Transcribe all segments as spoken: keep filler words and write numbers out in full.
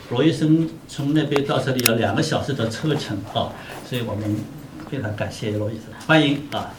罗医生从那边到这里有两个小时的车程啊，所以我们非常感谢罗医生，欢迎啊。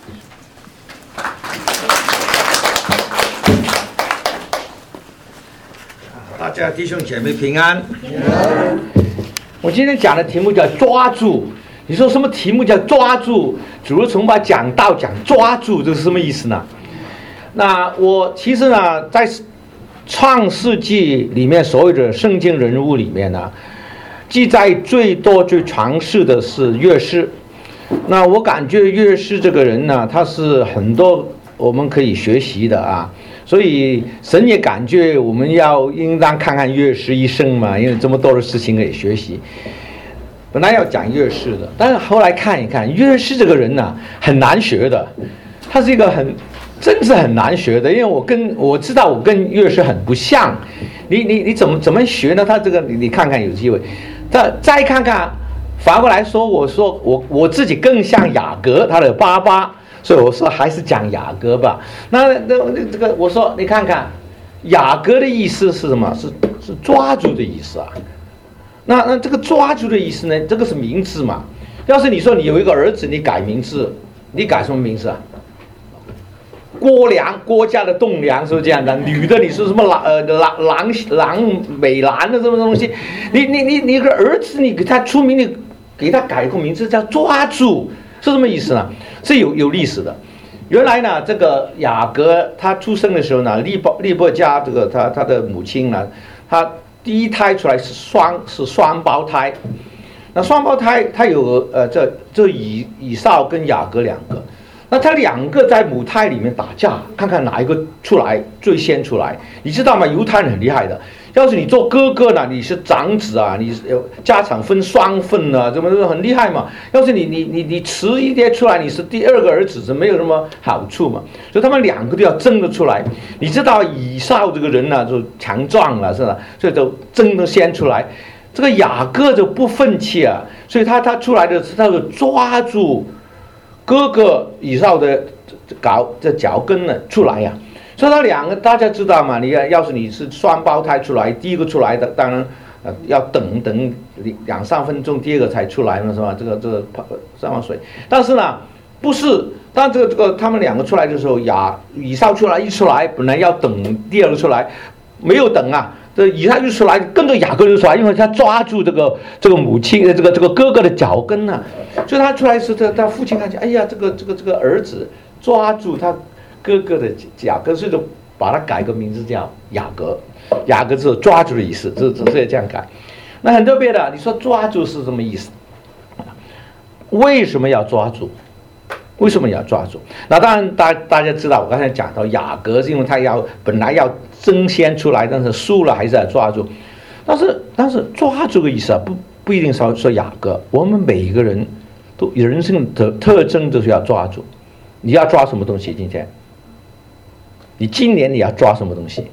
大家弟兄姐妹平安。我今天讲的题目叫抓住。你说什么题目叫抓住？主日崇拜讲道讲抓住，这是什么意思呢？那我其实呢，在创世纪里面所有的圣经人物里面呢，记载最多最传世的是约瑟。那我感觉约瑟这个人呢，他是很多我们可以学习的啊。所以神也感觉我们要应当看看约瑟一生嘛，因为这么多的事情可以学习。本来要讲约瑟的，但是后来看一看，约瑟这个人呢、啊、很难学的，他是一个很真是很难学的，因为我跟我知道我跟约瑟很不像，你你你怎么怎么学呢？他这个你你看看有机会，再再看看，反过来说，我说我我自己更像雅各他的爸爸，所以我说还是讲雅各吧。那那这个我说你看看，雅各的意思是什么？是是抓住的意思啊。那那这个抓住的意思呢？这个是名字嘛？要是你说你有一个儿子，你改名字，你改什么名字啊？郭良，郭家的栋梁，是不是这样的？女的，你是什么郎呃郎郎郎美兰的什么东西？你你你你个儿子，你给他出名，你给他改个名字叫抓住，是什么意思呢？是有有历史的。原来呢，这个雅各他出生的时候呢，利伯利伯家这个他他的母亲呢，他第一胎出来是双是双胞胎，那双胞胎他有呃这这以以扫跟雅各两个，那他两个在母胎里面打架，看看哪一个出来最先出来，你知道吗？犹太人很厉害的，要是你做哥哥呢，你是长子啊，你家产分双份啊，怎么很厉害嘛？要是你你你你迟一点出来，你是第二个儿子，是没有什么好处嘛？所以他们两个都要争得出来。你知道以扫这个人呢、啊，就强壮了，是吧？所以就争得先出来。这个雅各就不愤气啊，所以他他出来的是他就抓住哥哥以扫的搞这脚跟呢出来呀、啊。所以他两个大家知道嘛？你要是你是双胞胎出来，第一个出来的当然呃要等等两三分钟，第二个才出来嘛，是吧？这个这个上完水，但是呢不是，但这个这个他们两个出来的时候，雅以扫出来一出来，本来要等第二个出来，没有等啊。这以撒就出来，跟着雅各就出来，因为他抓住这个这个母亲的这个这个哥哥的脚跟呢、啊，所以他出来时，他他父亲看见，哎呀，这个这个这个儿子抓住他哥哥的脚跟，所以就把他改个名字叫雅各。雅各是抓住的意思，这这是这样改。那很特别的，你说抓住是什么意思？为什么要抓住？为什么要抓住？那当然大大家知道，我刚才讲到雅各是因为他要本来要争先出来，但是输了还是要抓住。但是但是抓住的意思啊，不不一定说说雅各，我们每一个人都人生的特征就是要抓住。你要抓什么东西？今天，你今年你要抓什么东西？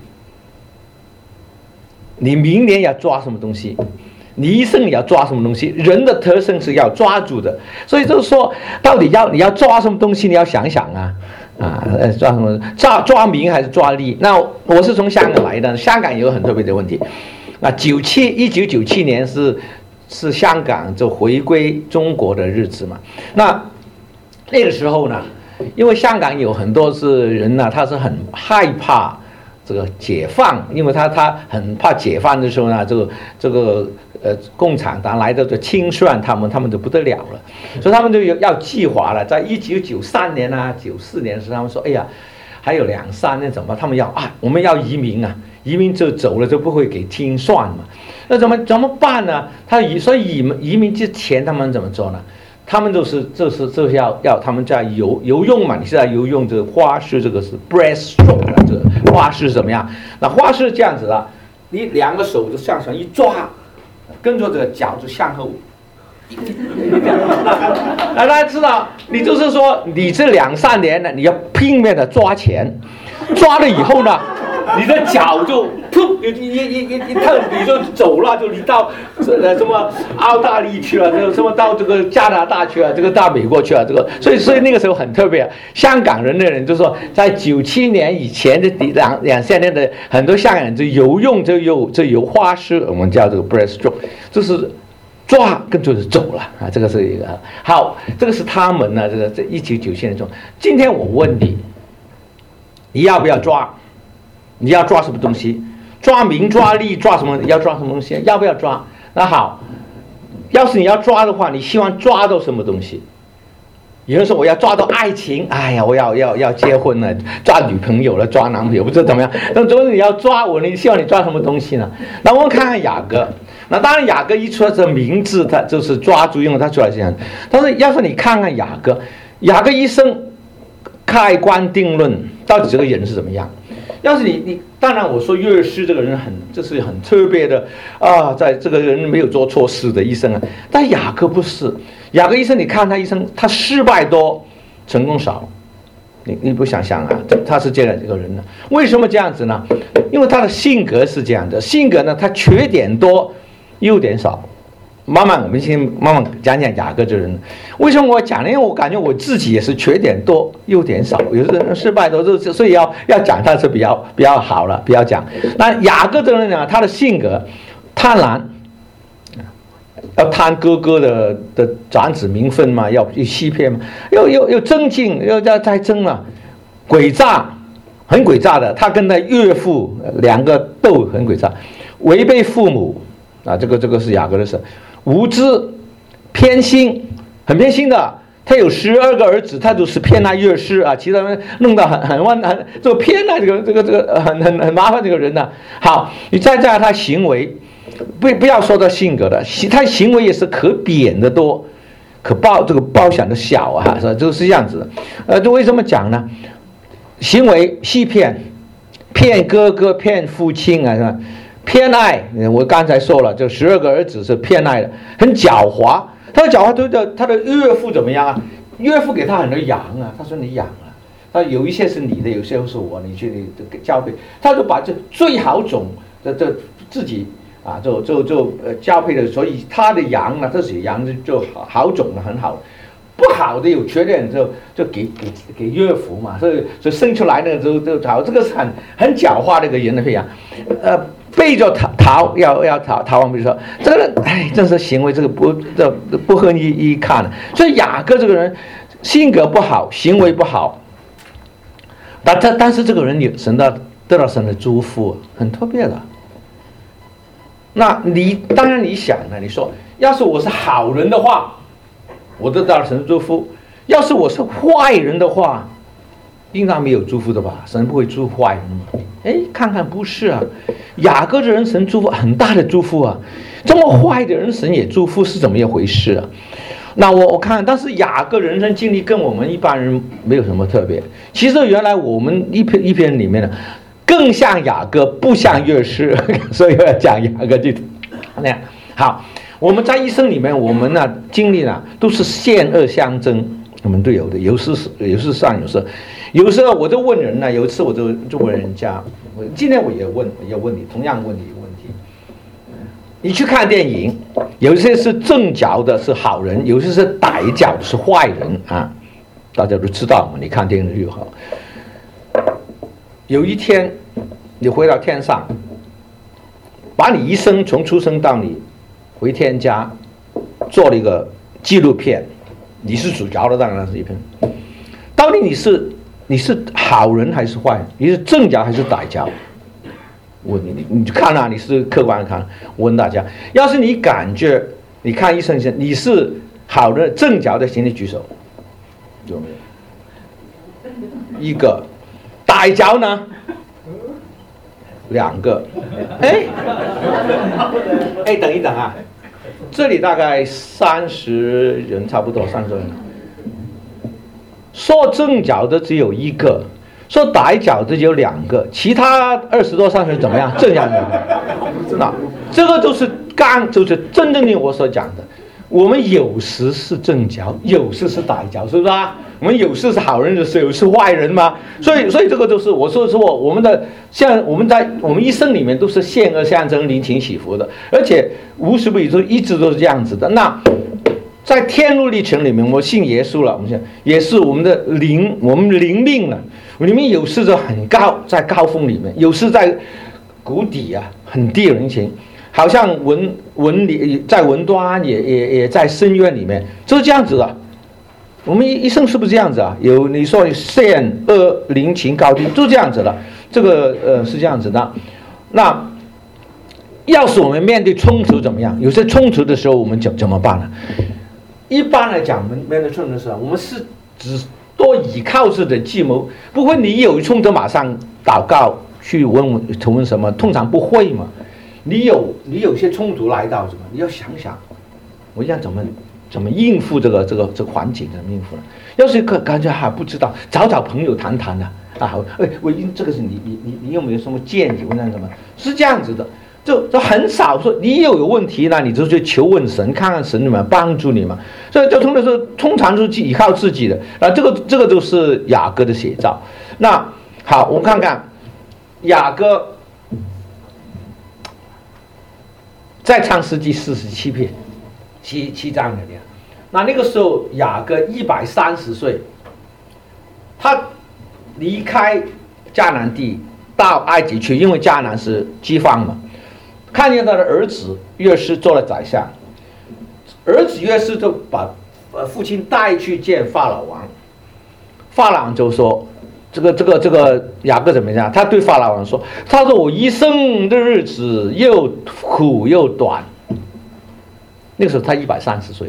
你明年要抓什么东西？你一生你要抓什么东西？人的特征是要抓住的，所以就是说，到底要你要抓什么东西？你要想想啊，啊，抓什么？抓抓名还是抓利？那我是从香港来的，香港有很特别的问题。那九七一九九七年是是香港就回归中国的日子嘛？那那个时候呢，因为香港有很多是人呢，他是很害怕这个解放，因为他他很怕解放的时候呢，这个这个呃共产党来的就清算他们，他们就不得了了，所以他们就要计划了。在一九九三年啊、九四年的时候，他们说：“哎呀，还有两三年怎么办？他们要啊，我们要移民啊，移民就走了就不会给清算嘛。那怎么怎么办呢？他移所以移移民之前他们怎么做呢？他们就是就是就是要要他们在游游泳嘛，你是在游泳这个花式，这个是 breaststroke 啊，这个花式怎么样？那花式这样子的，你两个手就向上一抓，跟着这个脚就向后。大家知道，你就是说，你这两三年呢，你要拼命的抓钱，抓了以后呢， 你的脚就噗一一一一一腾，你就走了，就你到呃什么澳大利亚去了，什么到这个加拿大去了，这个到美国去了，这个所以所以那个时候很特别。香港人的人就说，在九七年以前的两两三年的很多香港人就游泳就有就游花式，我们叫这个 breaststroke， 就是抓跟就是走了啊，这个是一个好，这个是他们呢，这个这一九九七年中。今天我问你，你要不要抓？你要抓什么东西？抓名抓利抓什么？要抓什么东西？要不要抓？那好，要是你要抓的话，你希望抓到什么东西？有人说我要抓到爱情，哎呀，我要要要结婚了，抓女朋友了，抓男朋友不知道怎么样。那如果你要抓我，你希望你抓什么东西呢？那我们看看雅各。那当然，雅各一出来这名字，他就是抓住，因为他出来这样。但是要是你看看雅各，雅各一生开棺定论，到底这个人是怎么样？要是你你当然我说约瑟这个人很这是很特别的啊，在这个人没有做错事的一生啊，但雅各不是，雅各一生你看他一生他失败多，成功少，你你不想想啊，他是这样一个人呢？为什么这样子呢？因为他的性格是这样的，性格呢他缺点多，优点少。慢慢我们先慢慢讲讲雅各这人。为什么我讲呢？因为我感觉我自己也是缺点多优点少，有的人失败多，所以要要讲他是比较比较好了，不要讲。那雅各这个人呢，他的性格贪婪，要贪哥哥的的长子名分嘛，要欺骗嘛，又又又争竞，又要再争嘛，诡诈，很诡诈的。他跟他岳父两个斗很诡诈，违背父母啊，这个这个是雅各的事。无知、偏心，很偏心的。他有十二个儿子，他就是偏爱约瑟啊，其他人弄得很很万很这个偏爱这个这个这个很很很麻烦这个人呢、啊。好，你再加上他行为，不不要说他性格的，他行为也是可贬的多，可褒这个褒奖的小啊，是吧？就是这样子的。呃，这为什么讲呢？行为欺骗，骗哥哥，骗父亲啊，是吧？偏爱，我刚才说了，这十二个儿子是偏爱的，很狡猾。他的狡猾对的，他的岳父怎么样啊？岳父给他很多羊啊，他说你养了，他有一些是你的，有些是我，你去你交配，他就把这最好种的这自己啊，就就就呃交配的，所以他的羊呢，这些羊就好好种的很好。不好的有缺点就就给给给岳父嘛，所以所以生出来呢就就好，这个是很很狡猾的一个人的培养，呃，背着逃逃要要逃逃亡，比如说这个人，哎，真是行为这个不这不合一一看的。所以雅各这个人性格不好，行为不好，但他但是这个人有神的得到神的祝福，很特别的。那你当然你想呢，你说要是我是好人的话。我得到了神祝福，要是我是坏人的话，应当没有祝福的吧？神不会祝福坏人吗？哎，看看不是啊，雅各的人神祝福很大的祝福啊，这么坏的人神也祝福是怎么一回事啊？那我我看，但是雅各人生经历跟我们一般人没有什么特别。其实原来我们一篇一篇里面呢，更像雅各，不像约瑟，所以我要讲雅各就那样好。我们在一生里面，我们呢经历呢都是善恶相争，我们都有的，有时有时善，有时有时候我就问人呢，有一次我就就问人家，我今天我也问，也问你同样问你一个问题，你去看电影，有些是正角的是好人，有些是歹角的是坏人啊，大家都知道嘛，你看电影就好。有一天你回到天上，把你一生从出生到你回天家做了一个纪录片，你是主角的，当然是一篇。到底你是你是好人还是坏人？你是正角还是歹角？我你你看啊，你是客观看。我问大家，要是你感觉你看医生先，你是好的正角的，请你举手，有没有？一个，歹角呢？两个，哎，哎，等一等啊，这里大概三十人，差不多三十人。说正角的只有一个，说歹角的只有两个，其他二十多三十人怎么样？正角的，那这个就是刚就是真正的我所讲的， 我们有时是正角，有时是歹角，是不是啊？我们有时是好人的时候，有时是坏人嘛。所以，所以这个就是我说说我们的像我们在我们一生里面都是现恶相争、灵情起伏的，而且无时不刻一直都是这样子的。那在天路历程里面，我信耶稣了，我们讲也是我们的灵，我们灵命了。里面有时就很高，在高峰里面；有时在谷底啊，很低人情。好像文文里在文端也也也在深渊里面，就是这样子的。我们一生是不是这样子啊？有你说善恶灵情高低，就这样子的。这个呃是这样子的。那要是我们面对冲突怎么样？有些冲突的时候，我们怎怎么办呢？一般来讲，我们面对冲突的时候，我们是只多倚靠式的计谋，不会你有冲突马上祷告去问问求问什么，通常不会嘛。你有你有些冲突来到什么？你要想想，我要怎么怎么应付这个这个这个环境，怎么应付呢？要是感感觉还不知道，找找朋友谈谈呢啊！好，哎，我这个是你你你你有没有什么建议？问那什么？是这样子的，就就很少说你有有问题呢，你就去求问神，看看神怎么帮助你嘛。所以交通的时候，通常是依靠自己的啊。这个这个就是雅各的写照。那好，我们看看雅各。在创世纪四十七篇，七七章里面，那那个时候雅各一百三十岁，他离开迦南地到埃及去，因为迦南是饥荒嘛。看见他的儿子约瑟做了宰相，儿子约瑟就把呃父亲带去见法老王，法老王就说。这个这个这个雅各怎么样？他对法老王说：“他说我一生的日子又苦又短。”那个时候他一百三十岁。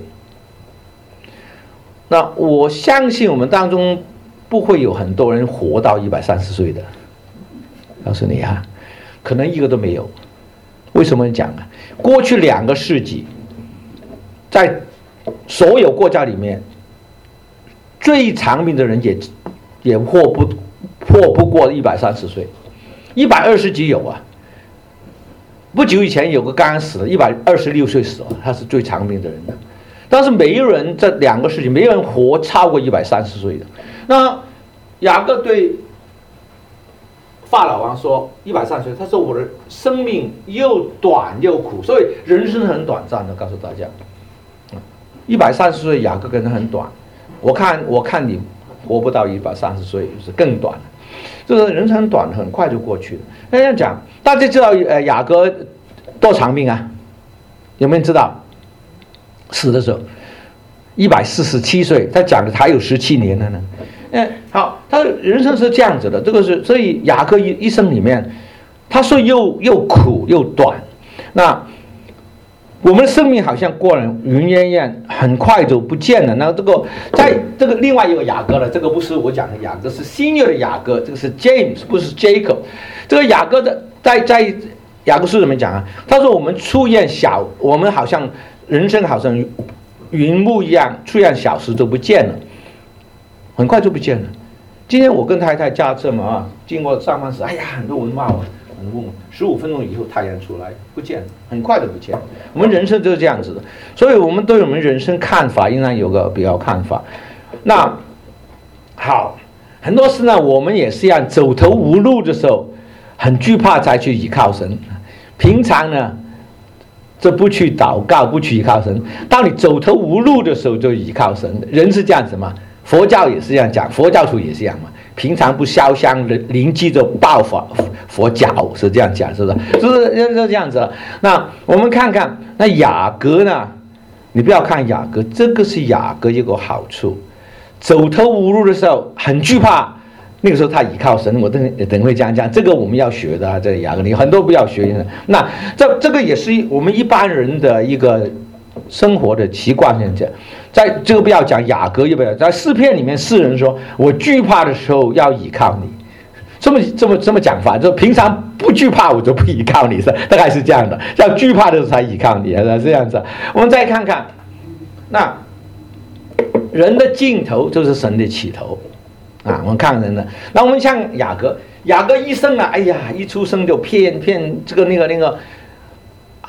那我相信我们当中不会有很多人活到一百三十岁的。告诉你啊，可能一个都没有。为什么讲啊？过去两个世纪，在所有国家里面，最长命的人也。也破不破不过一百三十岁，一百二十几有啊。不久以前有个刚刚死了，一百二十六岁死了，他是最长命的人的。但是没有人这两个事情，没有人活超过一百三十岁的。那雅各对法老王说：“一百三十岁，他说我的生命又短又苦，所以人生很短暂的。”告诉大家，一百三十岁雅各跟他很短。我看我看你。活不到一百三十岁是更短，就是人生很短，很快就过去了。那这样讲，大家知道呃雅各多长命啊？有没有人知道？死的时候一百四十七岁，他讲的还有十七年了呢。嗯，好，他人生是这样子的，这个是所以雅各一一生里面，他说又又苦又短，那。我们的生命好像过了云烟烟，很快就不见了。那这个在这个另外一个雅各了，这个不是我讲的雅各，是新约的雅各，这个是 James， 不是 Jacob。这个雅各的在在雅各书怎么讲啊？他说我们出现小，我们好像人生好像云雾一样，出现小时就不见了，很快就不见了。今天我跟太太驾车嘛啊，经过上班时，哎呀，很多蚊骂我。十五分钟以后太阳出来不见了，很快的不见了。我们人生就是这样子的，所以我们对我们人生看法应该有个比较看法。那好，很多事呢，我们也是一样，走投无路的时候，很惧怕才去依靠神。平常呢，这不去祷告，不去依靠神。当你走投无路的时候，就依靠神。人是这样子嘛，佛教也是这样讲，佛教徒也是这样嘛。平常不烧香，灵机就爆佛佛脚，是这样讲，是不是？就是就这样子了。那我们看看那雅各呢？你不要看雅各，这个是雅各一个好处。走投无路的时候很惧怕，那个时候他倚靠神。我等等会讲讲，这个我们要学的啊，这个雅各你很多不要学的。那这这个也是我们一般人的一个生活的习惯，现在。在这个不要讲雅各，也不要在诗篇里面，诗人说：“我惧怕的时候要倚靠你。”这么这么这么讲法，就平常不惧怕我就不依靠你，是大概是这样的。要惧怕的时候才依靠你，是这样子。我们再看看，那人的尽头就是神的起头啊。我们看人的，那我们像雅各，雅各一生啊，哎呀，一出生就骗骗这个那个那个。好，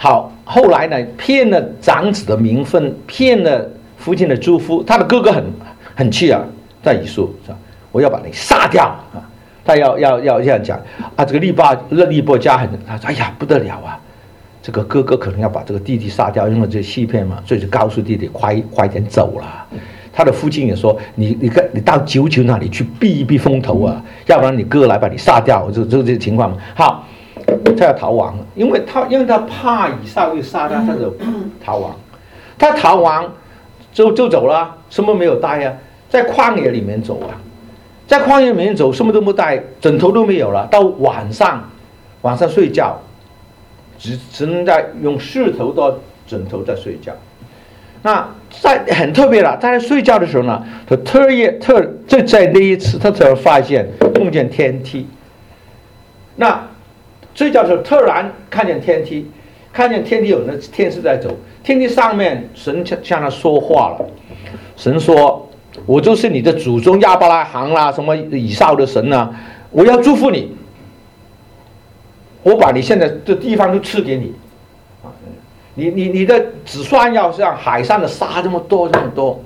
后来呢，骗了长子的名分，骗了父亲的祝福。他的哥哥很很气啊，在以述是吧？我要把你杀掉啊！他要要要这样讲啊。这个利巴利波家很，他说哎呀不得了啊！这个哥哥可能要把这个弟弟杀掉，因为这欺骗嘛，所以就告诉弟弟快快点走了。他的父亲也说：“你你看，你到九九那里去避一避风头啊，要不然你哥来把你杀掉。”就就这些情况。好，他要逃亡了，因为他因为他怕以撒会杀他，他就逃亡。他逃亡就就走了，什么没有带啊，在旷野里面走啊，在旷野里面走，什么都没带，枕头都没有了。到晚上，晚上睡觉。只只能在用石头当枕头在睡觉。那在很特别了，在睡觉的时候呢，他特意特就在那一次，他才发现梦见天梯。那睡觉的时候突然看见天梯，看见天梯有那天使在走，天梯上面神向他说话了。神说：“我就是你的祖宗亚伯拉罕啦，什么以撒的神啊，我要祝福你。”我把你现在的地方都赐给你，啊，你你你的子孙要像海上的沙这么多这么多，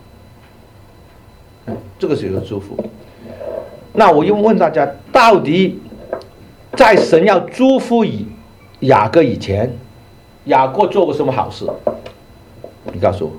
这个是一个祝福。那我又问大家，到底在神要祝福以雅各以前，雅各做过什么好事？你告诉我。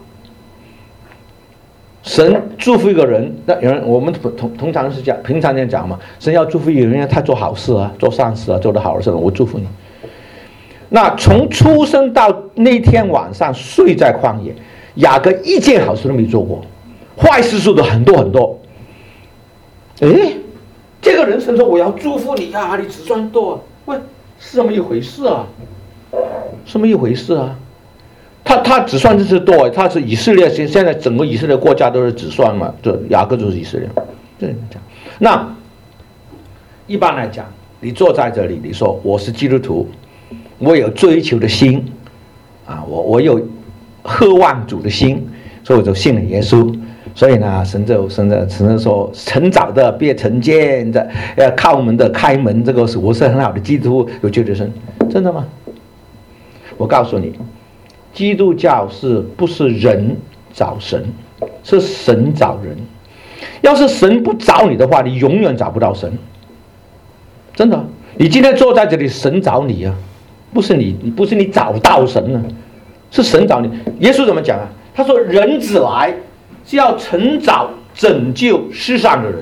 神祝福一个人，那有人我们通通常是讲，平常人讲嘛，神要祝福一个人，他做好事啊，做善事啊，做得好的事，我祝福你。那从出生到那天晚上睡在旷野，雅各一件好事都没做过，坏事做的很多很多。哎，这个人神说我要祝福你啊，你子孙多啊，喂，是这么一回事啊？什么一回事啊？他他子孙就是多，他是以色列，现现在整个以色列国家都是子孙嘛，就雅各就是以色列。这样讲，那一般来讲，你坐在这里，你说我是基督徒，我有追求的心啊，我我有渴望主的心，所以我就信了耶稣。所以呢，神就神的神就说，晨早的别晨见的，要靠门的开门，这个是我是很好的基督徒，有救的神，真的吗？我告诉你。基督教是不是人找神，是神找人。要是神不找你的话，你永远找不到神。真的，你今天坐在这里，神找你啊，不是你，不是你找到神啊，是神找你。耶稣怎么讲啊？他说：“人子来是要寻找拯救世上的人。”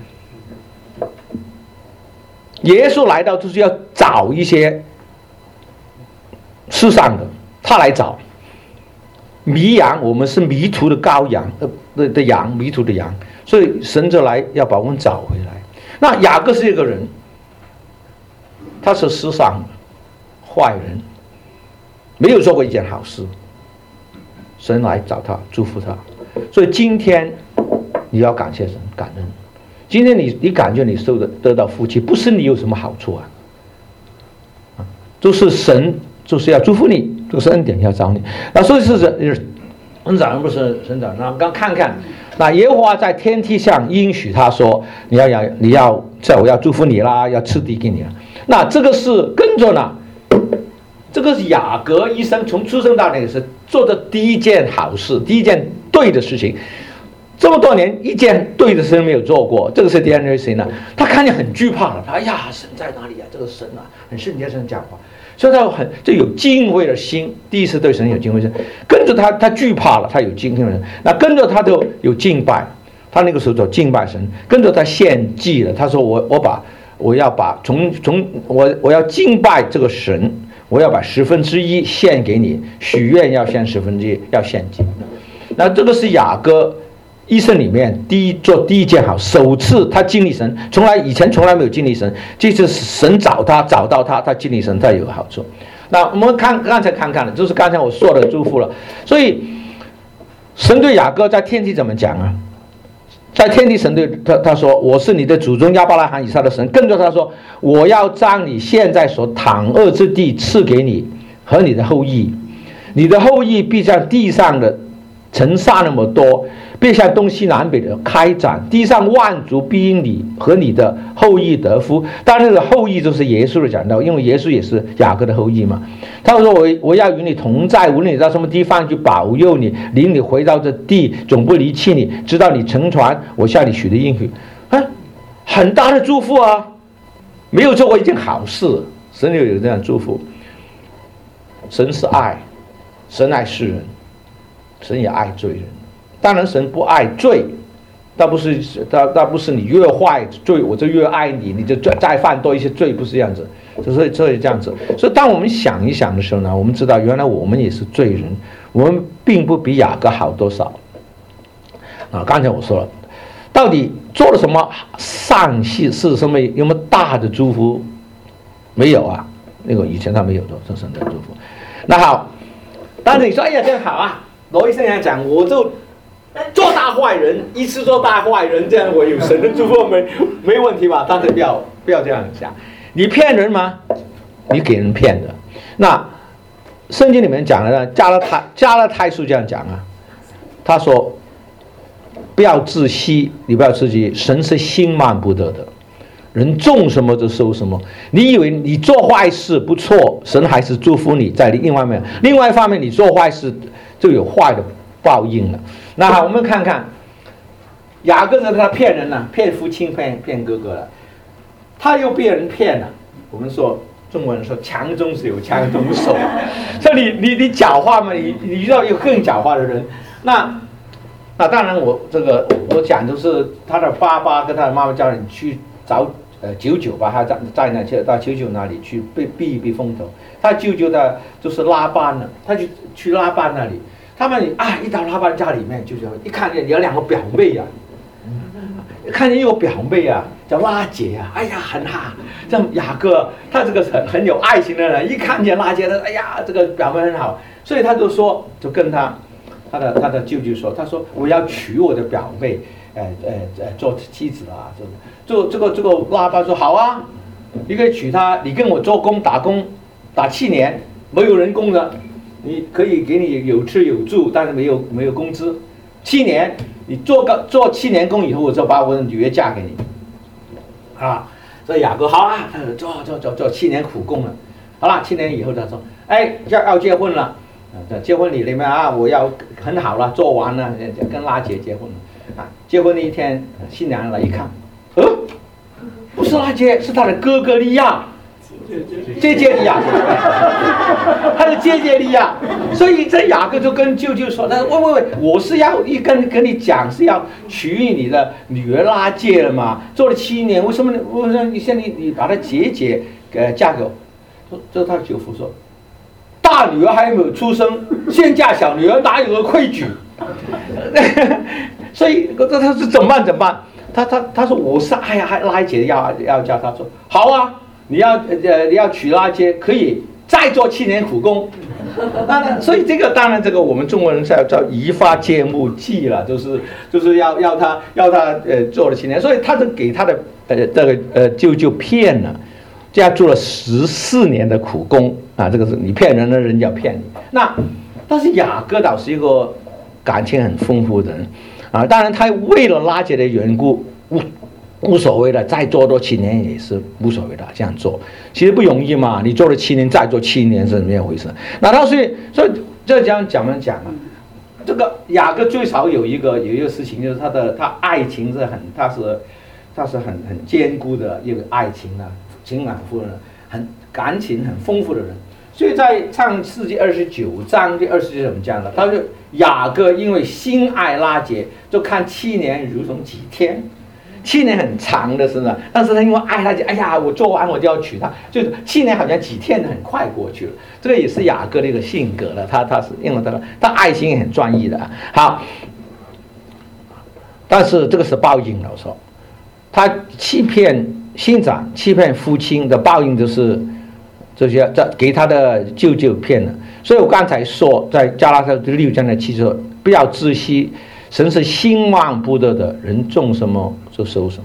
耶稣来到就是要找一些世上的。他来找迷羊，我们是迷途的羔羊的的羊，迷途的羊，所以神就来要把我们找回来。那雅各是一个人，他是世上的坏人，没有做过一件好事，神来找他，祝福他。所以今天你要感谢神，感恩。今天你你感觉你受的得到福气，不是你有什么好处啊，就是神就是要祝福你。这个是恩典要找你，那所以是神长不是神长。那刚看看，那耶和华在天梯上应许他说：“你要要你要在我要祝福你啦，要赐地给你了。”那这个是跟着呢，这个是雅各一生从出生到那个时做的第一件好事，第一件对的事情。这么多年一件对的事情没有做过，这个是第二件事情呢。他看见很惧怕了，他哎呀，神在哪里啊？这个神啊，很圣洁，神讲话。所以他很就有敬畏的心，第一次对神有敬畏心，跟着他他惧怕了，他有敬畏的心，那跟着他就有敬拜，他那个时候就敬拜神，跟着他献祭了。他说我我把我要把从从我我要敬拜这个神，我要把十分之一献给你，许愿要献十分之一，要献祭。那这个是雅各一生里面第一做第一件好，首次他经历神，从来以前从来没有经历神，这次神找他找到他，他经历神，他有好处。那我们看刚才看看了，就是刚才我说的祝福了。所以神对雅各在天梯怎么讲啊？在天梯神对他他说：“我是你的祖宗亚伯拉罕以撒的神。”跟着他说：“我要将你现在所躺卧之地赐给你和你的后裔，你的后裔必像地上的尘沙那么多， 便向东西南北的开展，地上万族必因你和你的后裔得福。当然，这个后裔就是耶稣的讲道，因为耶稣也是雅各的后裔嘛。他说我我要与你同在，无论你到什么地方，就保佑你，领你回到这地，总不离弃你，直到你乘船我向你许的应许。啊，很大的祝福啊！没有做过一件好事，神有有这样祝福。神是爱，神爱世人，神也爱罪人。当然，神不爱罪，倒不是，倒倒不是你越坏罪，我就越爱你，你就再犯多一些罪，不是这样子。所以，所以这样子。所以，当我们想一想的时候呢，我们知道原来我们也是罪人，我们并不比雅各好多少。啊，刚才我说了。到底做了什么善事？是什么？有没有大的祝福？没有啊，那个以前他没有做神的祝福。那好，但是你说，哎呀，这样好啊！罗医生来讲，我就做大坏人，一次做大坏人，这样我有神的祝福没没问题吧？但是不要不要这样想，你骗人吗？你给人骗的。那圣经里面讲了呢，加拉太加拉太书这样讲啊，他说。不要自欺，你不要自欺，神是心慢不得的，人种什么就收什么。你以为你做坏事不错，神还是祝福你。在另外一面，另外一方面，你做坏事就有坏的报应了。那好，我们看看雅各呢，他骗人了、啊，骗父亲，骗骗哥哥了，他又被人骗了。我们说中文说强中有强中手，所以你你你狡猾嘛，你你遇到一个更狡猾的人，那。那当然我，我这个我讲就是他的爸爸跟他的妈妈叫你去找呃九九吧，他在在那去到九九那里去避避一避风头。他舅舅的就是拉班了，他就去拉班那里。他们啊，一到拉班家里面，就就一看见有两个表妹啊，看见有表妹啊，叫拉姐啊，哎呀很好。这雅各他这个很很有爱心的人，一看见拉姐，他哎呀这个表妹很好，所以他就说就跟他。他的他的舅舅说：“他说我要娶我的表妹，呃呃呃做妻子啊，做这个这个拉班说好啊，你可以娶她，你跟我做工打工，打七年，没有人工的，你可以给你有吃有住，但是没有没有工资，七年你做个做七年工以后，我就把我的女儿嫁给你，啊，这雅各好啊，做做做做七年苦工了，好了，七年以后他说，哎要要结婚了。”在结婚礼里面啊，我要很好了，做完了，跟拉姐结婚了啊。结婚那一天，新娘来一看，呃，不是拉姐，是他的哥哥利亚，姐姐利亚，他的姐姐利亚。所以这雅各就跟舅舅说：“他说喂喂喂，我是要一跟跟你讲是要娶你的女儿拉姐了嘛？做了七年，为什么为什么你现在你你把她姐姐呃嫁给我？”这他的舅父说。大女儿还没有出生，先嫁小女儿，哪有个规矩？所以这他是怎么办？怎么办？他他他说我是哎呀，拉姐要要叫他说好啊，你要呃你要娶拉姐可以再做七年苦工。当然，所以这个当然这个我们中国人叫叫移花接木计了，就是就是要要他要他呃做了七年，所以他就给他的呃这个呃舅舅骗了。这样做了十四年的苦工啊，这个是你骗人的，人家骗你。那但是雅各倒是一个感情很丰富的人啊，当然他为了拉姐的缘故无无所谓的，再做多七年也是无所谓的，这样做其实不容易嘛。你做了七年，再做七年是怎么样回事？那他所以所以这样讲嘛讲啊，这个雅各最少有一个有一个事情，就是他的他爱情是很他是他是很很坚固的一个爱情啊。情感丰富的人，很感情很丰富的人，所以在创世纪二十九章第二十节怎么讲的？他说雅各因为心爱拉结，就看七年如同几天，七年很长的是呢，但是他因为爱拉结，哎呀，我做完我就要娶她，就是七年好像几天很快过去了。这个也是雅各的一个性格了，他他是因为他他爱心也很专一的啊。好，但是这个是报应了，我说他欺骗。兄长欺骗父亲的报应就是这些，这给他的舅舅骗了。所以我刚才说，在加拉太书六章的七说，不要自欺，神是兴旺不得的，人种什么就收什么。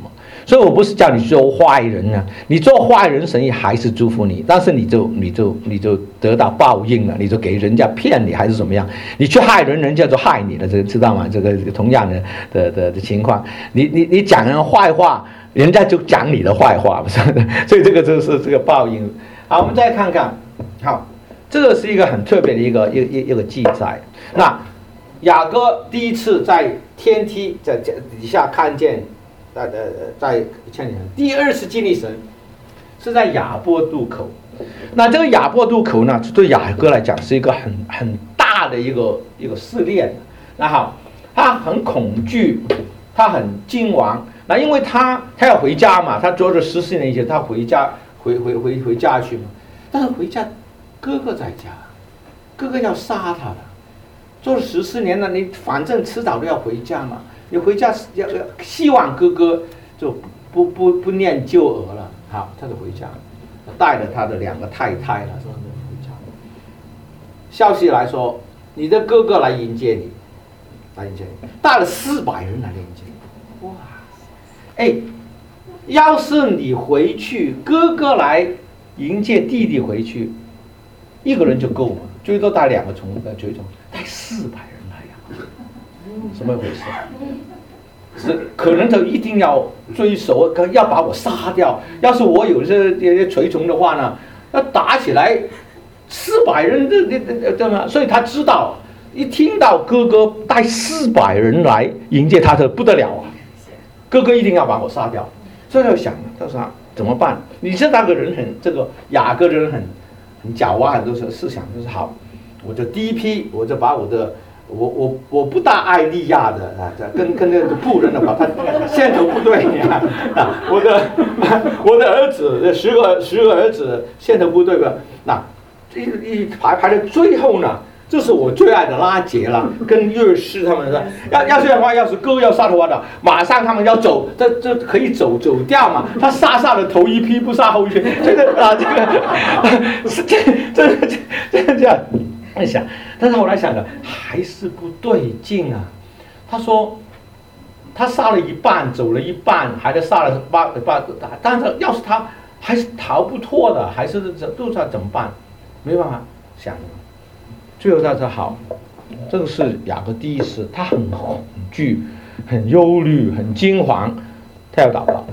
所以我不是叫你做坏人啊，你做坏人，神也还是祝福你，但是你就你就你就得到报应了，你就给人家骗你还是怎么样？你去害人，人家就害你了，这个知道吗？这个同样的的的的情况，你你你讲人坏话，人家就讲你的坏话，不是？所以这个就是这个报应。好，我们再看看，好，这个是一个很特别的一个一一一个记载。那雅各第一次在天梯在底下看见。呃呃，在千里第二次经历神是在亚波渡口。那这个亚波渡口呢，对雅各来讲是一个很很大的一个一个试炼。那好，他很恐惧，他很惊惶。那因为他他要回家嘛，他做了十四年以前，他回家回回回回家去嘛。但是回家，哥哥在家，哥哥要杀他了。做了十四年了，你反正迟早都要回家嘛。你回家要要希望哥哥就不不不念旧恶了，好，他就回家，带着他的两个太太了，说回家。消息来说，你的哥哥来迎接你，来迎接你，带了四百人来迎接你，哇，哎，要是你回去，哥哥来迎接弟弟回去，一个人就够了，最多带两个从呃随从，带四百人来呀。什么回事？是可能他一定要追手，要把我杀掉。要是我有这些随从的话呢，要打起来，四百人这这这么，所以他知道，一听到哥哥带四百人来迎接他，的不得了啊！哥哥一定要把我杀掉。所以他就想，他说怎么办？你知道那个人很这个雅各人很很狡猾，很多时候思想就是好，我就第一批我就把我的。我我我不大爱利亚的啊，跟跟那个部人的把他线头部队啊，我的我的儿子十个十个儿子线头部队吧，那一一排排的最后呢，这是我最爱的拉结了，跟约士他们说，要要这样的话，要是哥要杀的话呢，马上他们要走，这这可以走走掉嘛，他杀杀了头一批，不杀后一批，这个啊这个是这这这这这样。在想，但是后来想着还是不对劲啊。他说，他杀了一半，走了一半，还是杀了八八，但是要是他还是逃不脱的，还是都知道怎么办？没办法想。最后他说好，这个是雅各第一次，他很恐惧、很忧虑、很惊惶，他要祷告，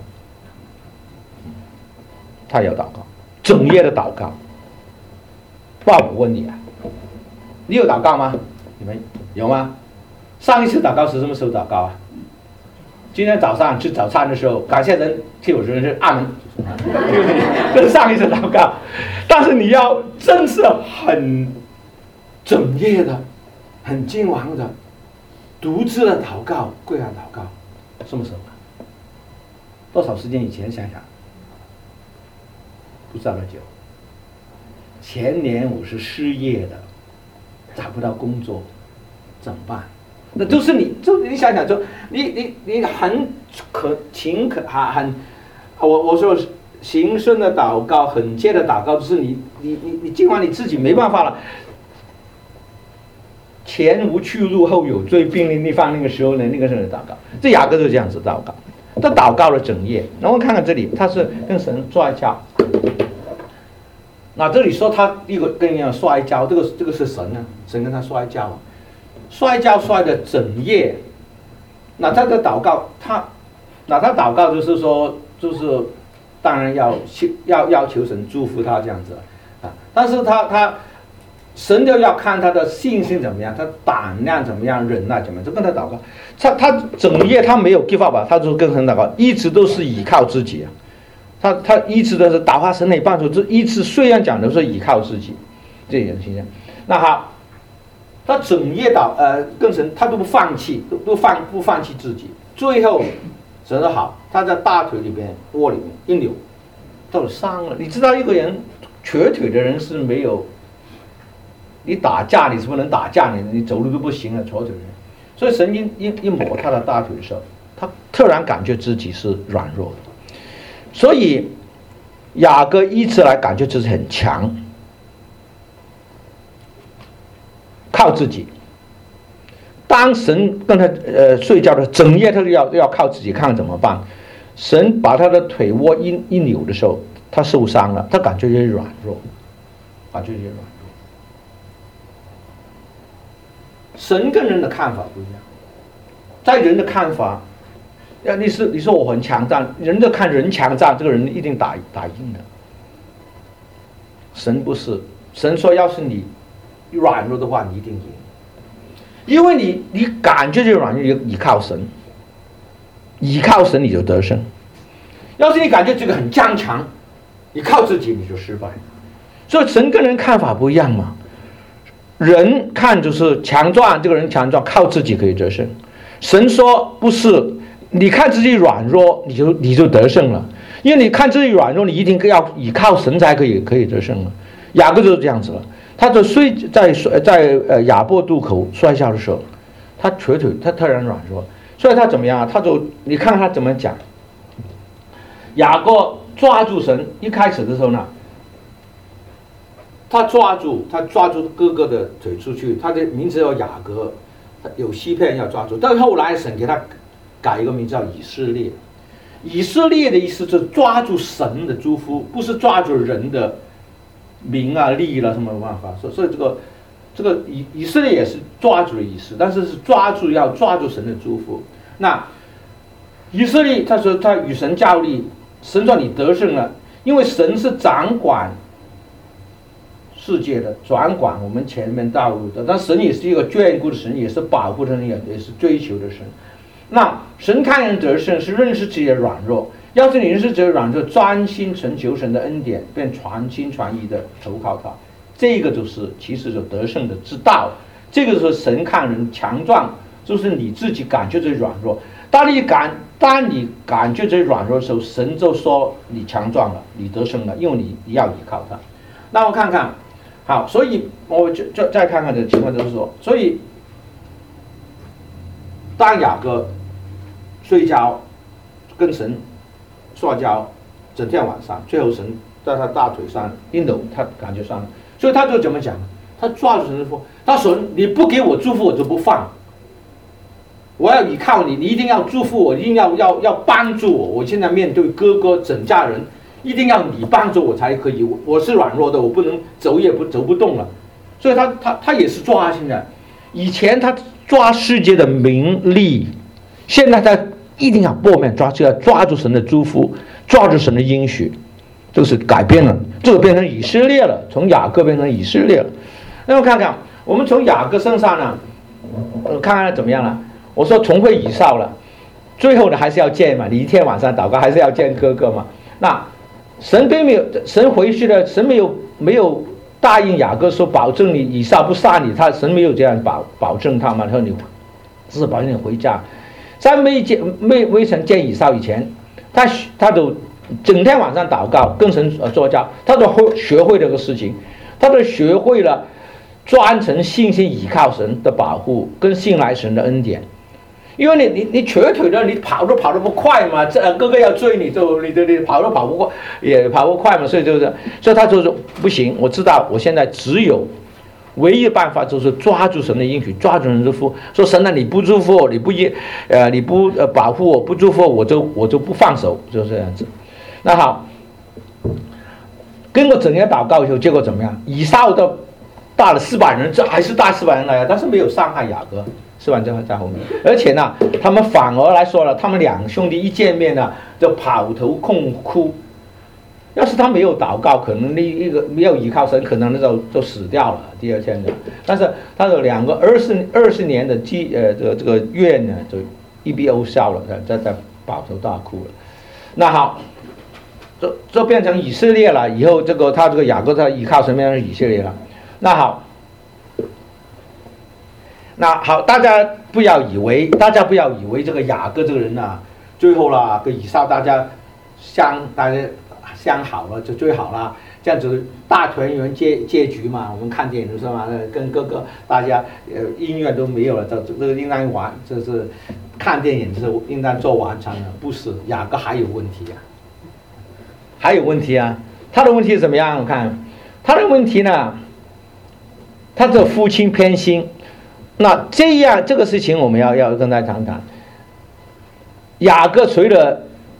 他要祷告，整夜的祷告。爸，我问你啊。你有祷告吗？你们有吗？上一次祷告是什么时候祷告啊？今天早上吃早餐的时候，感谢人替我人是阿门，这是上一次祷告。但是你要真是很整夜的、很惊惶的、独自的祷告、跪下祷告，什么时候啊？多少时间以前？想想，不知道多久。前年我是失业的。找不到工作怎么办？那就是你，就你想想，就你你你很可勤恳，很很，我我说行顺的祷告，很切的祷告，就是你你你你尽管你自己没办法了，前无去路，后有罪，兵临地方那个时候呢，那个时候的祷告，这雅各就是这样子祷告，他祷告了整夜。然后看看这里，他是跟神摔跤。那这里说他一个跟人家摔跤，这个这个是神啊，神跟他摔跤啊，摔跤摔的整夜。那他的祷告，他那他祷告就是说，就是当然要要要求神祝福他这样子啊，但是他他神就要看他的信心怎么样，他胆量怎么样，忍耐怎么样，就跟他祷告。他他整夜他没有 give up 吧，他就跟神祷告，一直都是依靠自己啊。他他一直都是祷告神的帮助，这一直虽然讲的是依靠自己，这种形象。那好，他整夜祷呃跟神，他都不放弃，都都放不放弃自己。最后神说好，他在大腿里边窝里面一扭，到了伤了。你知道一个人瘸腿的人是没有，你打架你是不能打架，你你走路都不行了，瘸腿的人。所以神一一一摸他的大腿的时候，他突然感觉自己是软弱的。所以雅各一直来感觉自己很强，靠自己。当神跟他呃睡觉的整夜，他就要要靠自己，看怎么办。 神把他的腿窝一一扭的时候，他受伤了，他感觉有点软弱，感觉有点软弱。神跟人的看法不一样，在人的看法，要你是你说我很强壮，人就看人强壮，这个人一定打打赢的。神不是，神说要是你软弱的话，你一定赢，因为你你感觉这软弱，你就依靠神，依靠神你就得胜。要是你感觉这个很坚强，你靠自己你就失败。所以神跟人看法不一样嘛。人看就是强壮，这个人强壮，靠自己可以得胜。神说不是，你看自己软弱，你就你就得胜了。因为你看自己软弱，你一定要依靠神才可以可以得胜了。雅各就是这样子了，他就摔在在呃雅博渡口摔下的时候，他瘸腿，他突然软弱，所以他怎么样啊？他就你看他怎么讲。雅各抓住神，一开始的时候呢，他抓住他抓住哥哥的腿出去，他的名字叫雅各，有西片要抓住，但后来神给他改一个名字叫以色列。以色列的意思是抓住神的祝福，不是抓住人的名啊利了什么办法。所以这个这个以以色列也是抓住的意思，但是是抓住要抓住神的祝福。那以色列他说他与神较力，神说你得胜了，因为神是掌管世界的，掌管我们前面道路的，但神也是一个眷顾的神，也是保护的神，也是追求的神。那神看人得胜是认识自己的软弱，要是你认识自己的软弱，专心寻求神的恩典，便全心全意的投靠他，这个就是其实就得胜的之道。这个是神看人强壮，就是你自己感觉自己软弱。当你感当你感觉自己软弱的时候，神就说你强壮了，你得胜了，因为你你要依靠他。那我看看，好，所以我就就再看看这个情况，就是说，所以当雅各睡觉跟神说交，整天晚上，最后神在他大腿上一扭，他感觉上了，所以他就怎么讲？他抓住神的说：“他说你不给我祝福，我就不放。我要依靠你，你一定要祝福我，一定要要要帮助我。我现在面对哥哥整家人，一定要你帮助我才可以。我我是软弱的，我不能走也不走不动了。所以他他他也是抓现在，以前他抓世界的名利，现在他一定要破面抓，就要抓住神的祝福，抓住神的应许，这是改变了，这个变成以色列了，从雅各变成以色列了。那么看看，我们从雅各身上呢，看看怎么样了。我说重会以扫了，最后呢还是要见嘛，你一天晚上祷告还是要见哥哥嘛。那神并没有，神回去了，神没有没有答应雅各说保证你以扫不杀你，他神没有这样保保证他嘛，说你只是保证你回家。在没见没未曾见以扫以前，他他都整天晚上祷告，跟神作交，他都会学会这个事情，他都学会了专程信心倚靠神的保护，跟信赖神的恩典。因为你你你瘸腿的，你跑都跑得不快嘛，这哥哥要追你，就你你跑都跑不过，也跑不快嘛，所以就是，所以他就说不行，我知道我现在只有唯一的办法就是抓住神的应许，抓住神的祝福。说神啊，你不祝福我，你不呃你不呃保护我，不祝福我，我就我就不放手，就是这样子。那好，经过整年祷告以后，结果怎么样？以扫的大了四百人，这还是大四百人来啊，但是没有伤害雅各。四万在在后面，而且呢，他们反而来说了，他们两兄弟一见面呢，就抱头痛哭。要是他没有祷告，可能那一个没有依靠神，可能就就死掉了。第二天的，但是他的两个二十二十年的积呃这个这个怨呢，就一笔勾销了，在在抱头大哭了。那好，这这变成以色列了。以后这个他这个雅各他依靠神变成以色列了。那好。那好，大家不要以为，大家不要以为这个雅各这个人啊，最后啦跟以扫大家相大家相好了就最好了，这样子大团圆结结局嘛。我们看电影是嘛，跟哥哥大家呃音乐都没有了，这这个应当完，这是看电影是应当做完成了，不是雅各还有问题啊，还有问题啊，他的问题是怎么样？我看他的问题呢，他的父亲偏心。那这样这个事情我们要要跟大家谈谈。雅各除了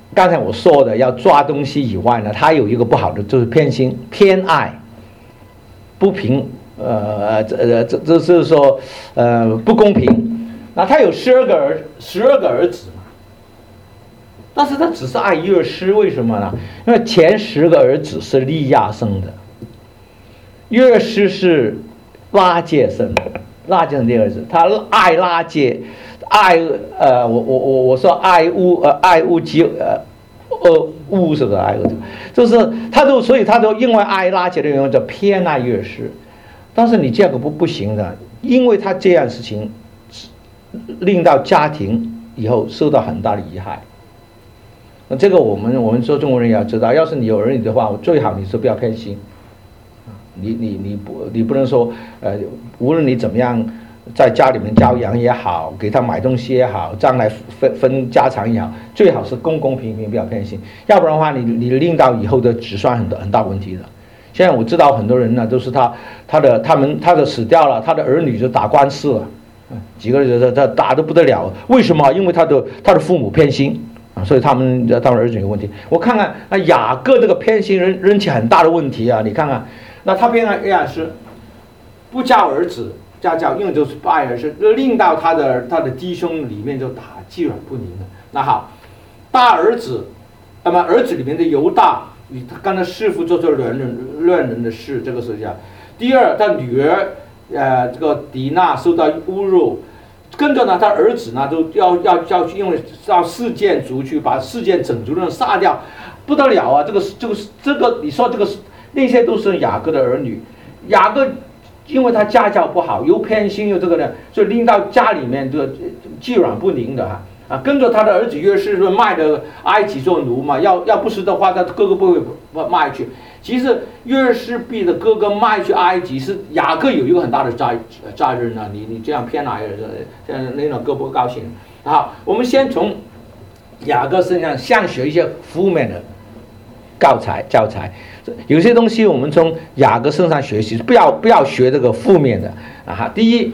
刚才我说的要抓东西以外呢，它有一个不好的就是偏心、偏爱、不平，呃这呃这这是说呃不公平。那他有十二个儿十二个儿子嘛，但是他只是爱约诗，为什么呢？因为前十个儿子是利亚生的，约诗是拉结生的，拉结生的儿子，他爱拉结，爱呃我我我我说爱屋呃爱屋及呃。呃，物是个爱恶，就是他都，所以他都因为爱拉结的原因叫偏爱约诗，但是你这个不不行的，因为他这样事情令到家庭以后受到很大的遗害。那这个我们我们说中国人也要知道，要是你有儿女的话，最好你是不要偏心，你你你不你不能说呃，无论你怎么样。在家里面教养也好，给他买东西也好，将来分分家产也好，最好是公公平平，不要偏心，要不然的话你，你你令到以后的子孙很多很大问题的。现在我知道很多人呢，都是他他的他们他的死掉了，他的儿女就打官司了，几个人他打得不得了，为什么？因为他的他的父母偏心啊，所以他们他们儿女有问题。我看看那雅各这个偏心人引起很大的问题啊，你看看，那他偏爱亚是不教儿子。家教因为就是不爱儿子，令到他的他的弟兄里面就打既软不宁了。那好，大儿子，那么儿子里面的犹大与他跟他师傅做做乱人乱人的事，这个是这样。第二，他女儿呃这个迪娜受到侮辱，跟着呢他儿子呢都要要要去，因为到事件族去把事件整族人杀掉，不得了啊！这个这个这个你说这个那些都是雅各的儿女，雅各。因为他家教不好，又偏心又这个呢，所以令到家里面这个既软不宁的哈啊，跟着他的儿子约瑟说卖的埃及做奴嘛，要要不是的话，他哥哥不会卖去。其实约瑟逼的哥哥卖去埃及，是雅各有一个很大的责责任啊，你你这样偏爱，这样那种哥不高兴。好，我们先从雅各身上向学一些负面的教材教材。有些东西我们从雅各身上学习，不要不要学这个负面的啊！第一，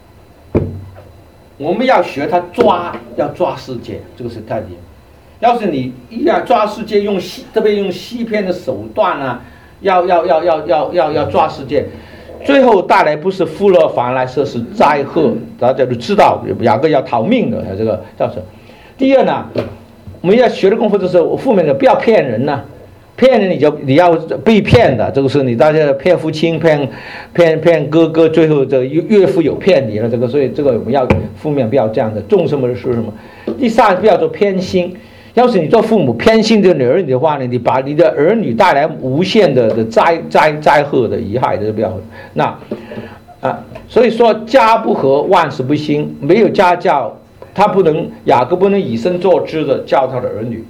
我们要学他抓，要抓世界，这个是太点。要是你要抓世界，用西特别用西片的手段啊，要要要要要要要抓世界，最后带来不是富乐反来说是灾祸，大家都知道雅各要逃命的这个叫什么？第二呢，我们要学的功夫就是负面的，不要骗人呢、啊。骗人你就你要被骗的，这个是你大家骗父亲骗骗骗哥哥，最后这岳父有骗你了，这个所以这个我们要负面不要这样的，种什么就说什么。第三不要做偏心，要是你做父母偏心这个儿女的话呢，你把你的儿女带来无限的的灾灾灾祸的遗害的不要那啊，所以说家不和万事不兴，没有家教，他不能雅各不能以身作则的教他的儿女。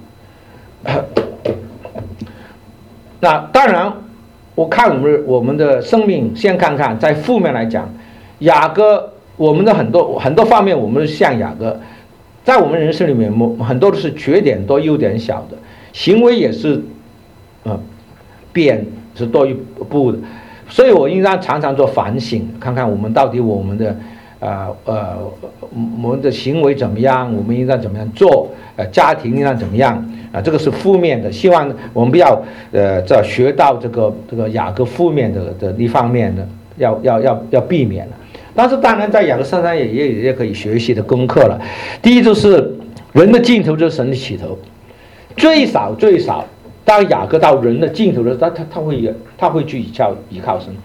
那当然，我看我们我们的生命，先看看在负面来讲，雅各我们的很多很多方面，我们像雅各，在我们人生里面，很多都是缺点多，优点小的，行为也是，呃，变是多于不的，所以我应当常常做反省，看看我们到底我们的，呃呃，我们的行为怎么样，我们应当怎么样做，呃，家庭应当怎么样。啊，这个是负面的，希望我们不要呃，这学到这个这个雅各负面的的一方面的，要要要要避免了。但是当然在雅各身上也也也可以学习的功课了。第一就是人的尽头就是神的起头，最少最少，当雅各到人的尽头的时候，他他他会他会去依靠依靠神。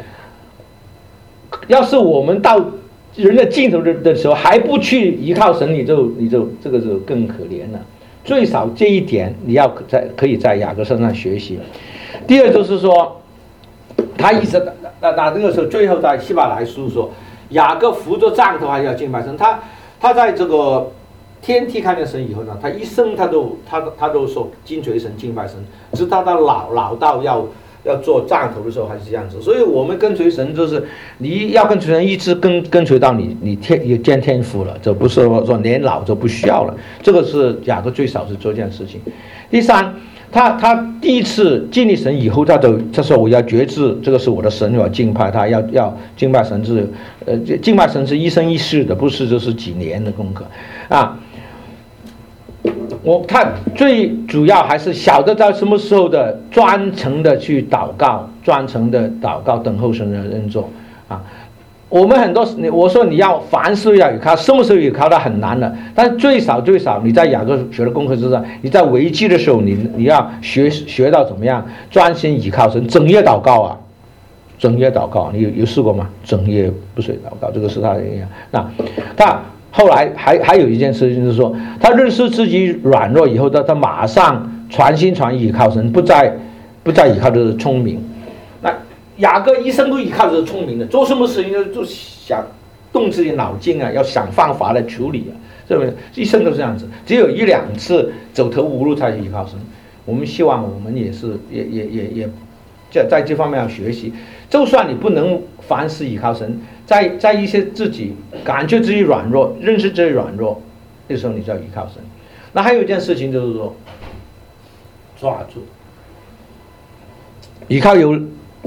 要是我们到人的尽头的的时候还不去依靠神，你就你就这个就更可怜了。最少这一点你要在可以在雅各身上学习。第二就是说，他一直那那这个时候，最后在希伯来书说，雅各扶着杖头还要敬拜神。他他在这个天梯看见神以后呢，他一生他都他他都说敬随神敬拜神，直到他老老到要要做杖头的时候还是这样子。所以我们跟随神就是你要跟随神一直跟跟随到你你天有见天赋了，这不是说说年老就不需要了。这个是雅各最少是做这件事情。第三，他他第一次经历神以后，他就他说我要觉知这个是我的神，我要敬拜他，要要敬拜神是呃敬拜神是一生一世的，不是就是几年的功课啊。 我他最主要还是晓得在什么时候的专程的去祷告，专程的祷告，等候神的恩作啊。我们很多我说你要凡事要倚靠，什么时候倚靠它很难的，但是最少最少你在雅各学的功课之上，你在危机的时候，你你要学学到怎么样专心倚靠神，整夜祷告啊，整夜祷告，你有有试过吗？整夜不睡祷告，这个是他的影响。那他后来还还有一件事情就是说，他认识自己软弱以后，他他马上全心全意倚靠神，不再不再倚靠的是聪明。那雅各一生都依靠的是聪明的，做什么事情就想动自己脑筋啊，要想方法来处理啊，这个一生都是这样子，只有一两次走投无路才依靠神。我们希望我们也是也也也也在在这方面要学习，就算你不能凡事依靠神，在在一些自己感觉自己软弱，认识自己软弱，那时候你就要依靠神。那还有一件事情就是说，抓住依靠有。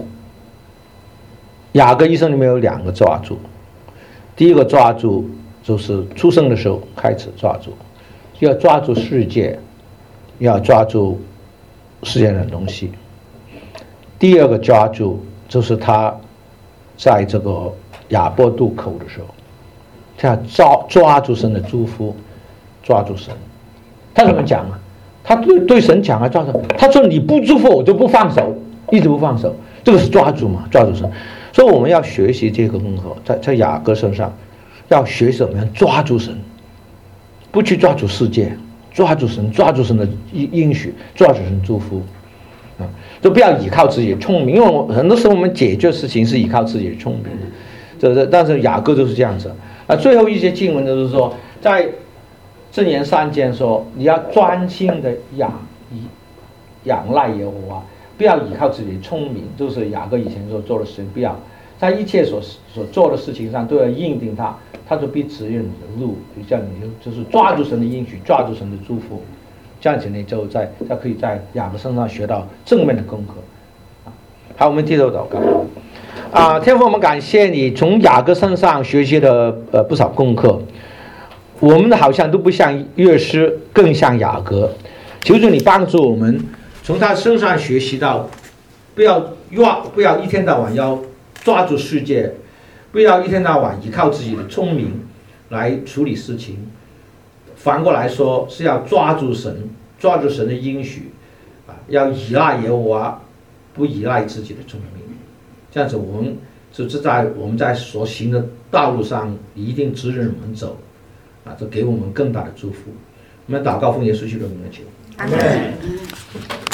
雅各一生里面有两个抓住，第一个抓住就是出生的时候开始抓住，要抓住世界，要抓住世界的东西。第二个抓住就是他在这个亚伯渡口的时候，他抓抓住神的祝福，抓住神。他怎么讲啊？他对对神讲啊，抓住他说你不祝福我就不放手，一直不放手，这个是抓住嘛，抓住神。所以我们要学习这个功课，在在雅各身上，要学怎么样抓住神，不去抓住世界，抓住神，抓住神的应许，抓住神祝福，啊，就不要依靠自己的聪明，因为我很多时候我们解决事情是依靠自己的聪明，这这，但是雅各就是这样子。啊，最后一些经文就是说，在箴言三间说，你要专心的仰仰赖耶和华。不要依靠自己的聪明，就是雅各以前所做的事情，不要在一切所所做的事情上都要认定他，他就必指引你的路，这样你就就是抓住神的应许，抓住神的祝福，这样子你就在才可以在雅各身上学到正面的功课。好，我们低头祷告。啊，天父，我们感谢你从雅各身上学习了呃不少功课，我们好像都不像约诗，更像雅各，求求你帮助我们。从他身上学习到，不要不要一天到晚要抓住世界，不要一天到晚依靠自己的聪明来处理事情。反过来说，是要抓住神，抓住神的应许，啊，要依赖耶和华，不依赖自己的聪明。这样子，我们就是在我们在所行的道路上一定指引我们走，啊，这给我们更大的祝福。我们祷告奉耶稣基督的名求。阿门。